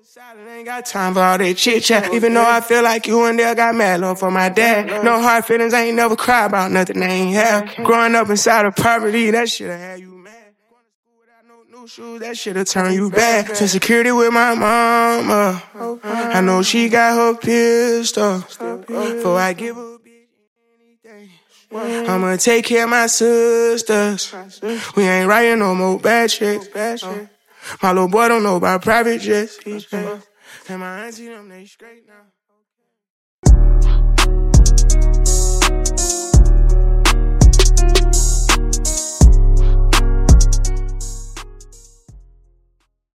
Ain't got time for all that chit chat. Even though I feel like you and there got mad love for my dad. No hard feelings, I ain't never cried about nothing they ain't have. Growing up inside of poverty, that shit'll have you mad. Going to school without no new shoes, that shit'll turn you bad. Send security with my mama. I know she got her pistol. Before I give her a bitch anything, I'ma take care of my sisters. We ain't writing no more bad checks. My little boy don't know about private jets. And my auntie them, they straight now.